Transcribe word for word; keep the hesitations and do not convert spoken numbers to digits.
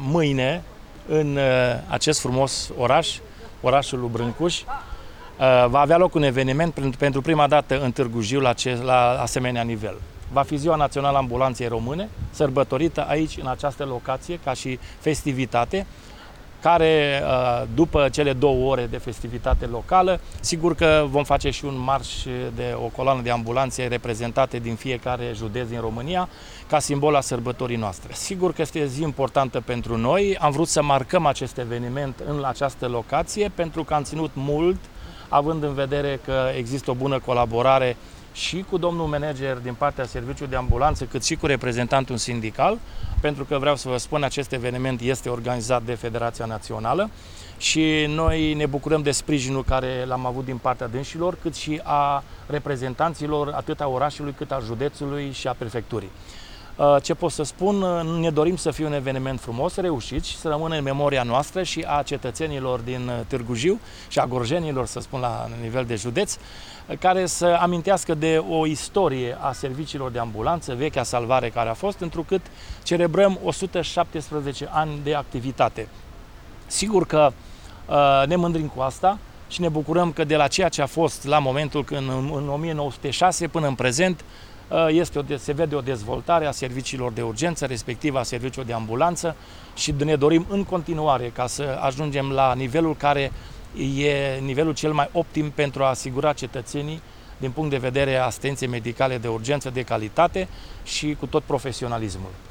mâine în acest frumos oraș, orașul lui Brâncuș. Va avea loc un eveniment pentru prima dată în Târgu Jiu la, ce, la asemenea nivel. Va fi Ziua Națională a Ambulanței Române, sărbătorită aici, în această locație, ca și festivitate, care, după cele două ore de festivitate locală, sigur că vom face și un marș de o coloană de ambulanțe reprezentate din fiecare județ din România, ca simbol a sărbătorii noastre. Sigur că este o zi importantă pentru noi. Am vrut să marcăm acest eveniment în această locație, pentru că am ținut mult, având în vedere că există o bună colaborare și cu domnul manager din partea Serviciului de Ambulanță, cât și cu reprezentantul sindical, pentru că vreau să vă spun, acest eveniment este organizat de Federația Națională și noi ne bucurăm de sprijinul care l-am avut din partea dânșilor, cât și a reprezentanților atât a orașului, cât a județului și a prefecturii. Ce pot să spun? Ne dorim să fie un eveniment frumos, reușit și să rămână în memoria noastră și a cetățenilor din Târgu Jiu și a gorjenilor, să spun, la nivel de județ, care să amintească de o istorie a serviciilor de ambulanță, vechea salvare care a fost, întrucât celebrăm o sută șaptesprezece ani de activitate. Sigur că ne mândrim cu asta și ne bucurăm că de la ceea ce a fost la momentul când în o mie nouă sute șase până în prezent, Este o, se vede o dezvoltare a serviciilor de urgență, respectiv a serviciilor de ambulanță, și ne dorim în continuare ca să ajungem la nivelul care e nivelul cel mai optim pentru a asigura cetățenii din punct de vedere a asistenței medicale de urgență de calitate și cu tot profesionalismul.